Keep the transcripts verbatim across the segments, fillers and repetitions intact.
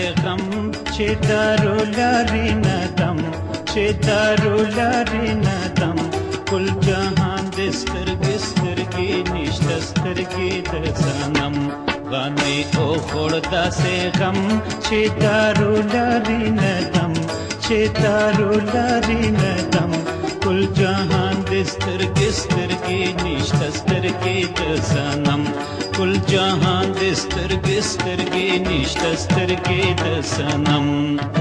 غم چې دارو لري ندم چې دارو لري ندم کل جهان د سترګې سترګې نشته سترګې د صنم غني او خور داسې غم چې دارو لري ندم چې دارو لري ندم کل جهان د سترګې سترګې نشته سترګې د صنم کل جهان د سترګې سترګې نشته سترګې د صنم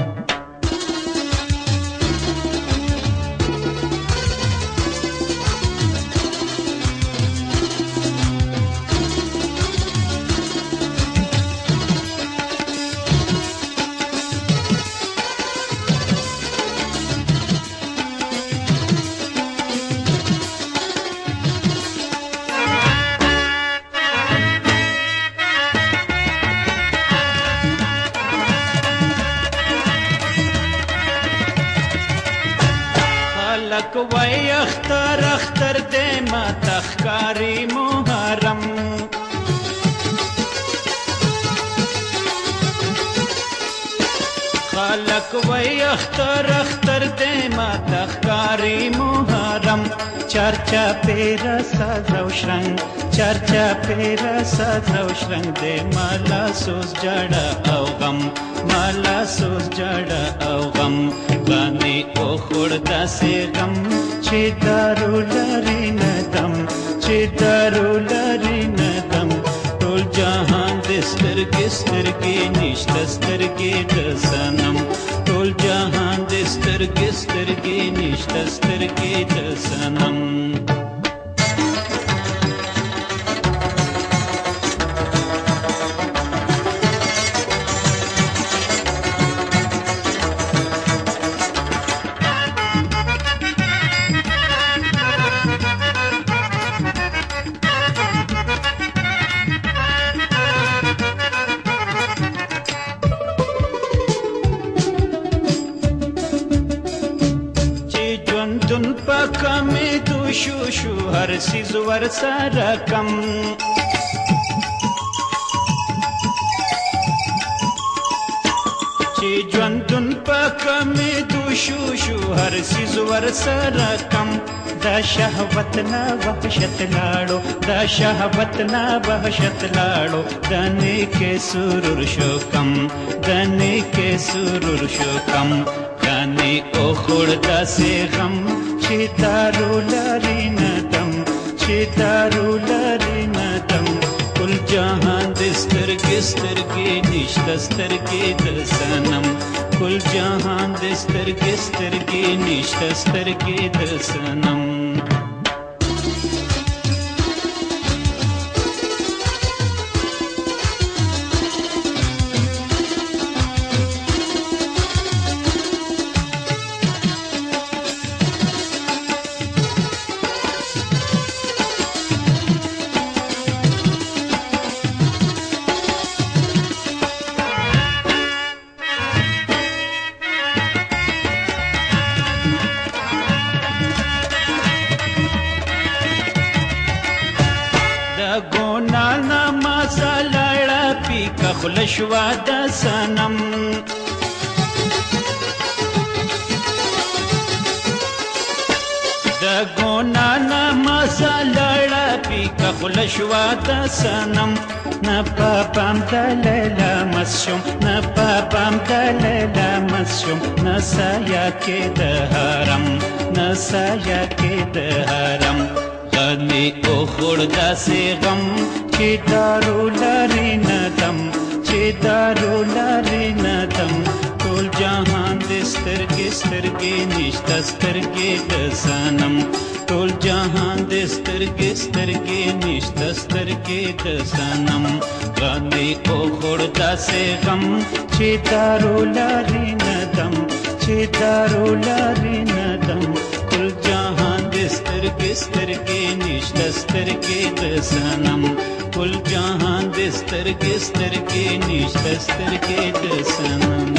خلق وای اختر اختر دې ما تخکاری محرم خلق وای اختر اختر دې ما تخکاری محرم چرچا پیرا ساز او شرنګ چرچا پیرا ساز او شرنګ دې مالا سوز جړه او غم مالا سوز جړه او غم غني او خور داسې غم چې دارو لري ندم چې دارو لري ندم ټول جهان د سترګې سترګې نشته سترګې د صنم ټول جهان د سترګې سترګې نشته سترګې د صنم دن پاکا میں دو شو شو ہر سیز ور سارا کم چی جوان دن پاکا میں دو شو شو ہر سیز ور سارا کم دا شہوت نا وحشت لاڑو دا شہوت نا وحشت لاڑو دانے کے سرور شو کم دانے کے سرور شو کم غني او خور داسې غم چې دارو لري ندم چې دارو لري ندم کل جهان د سترګې سترګې نشته سترګې د صنم کل جهان د سترګې سترګې نشته سترګې د صنم گونا نما سالڑا پی کا خلشوا دا سنم دا گونا نما سالڑا پی کا خلشوا دا سنم نا پاپام دلیلا مسشم نا پاپام دلیلا مسشم نا سایا کے دہارم نا سایا کے دہارم غني او خور داسې غم چې دارو لري ندم چې دارو لري ندم ټول جهان د سترګې سترګې نشته سترګې د صنم ټول جهان د سترګې سترګې نشته سترګې د صنم غني او خور داسې غم چې دارو لري ندم چې دارو لري ندم ټول جهان د سترګې سترګې نشته سترګې د صنم کل جهان د سترګې سترګې نشته سترګې د صنم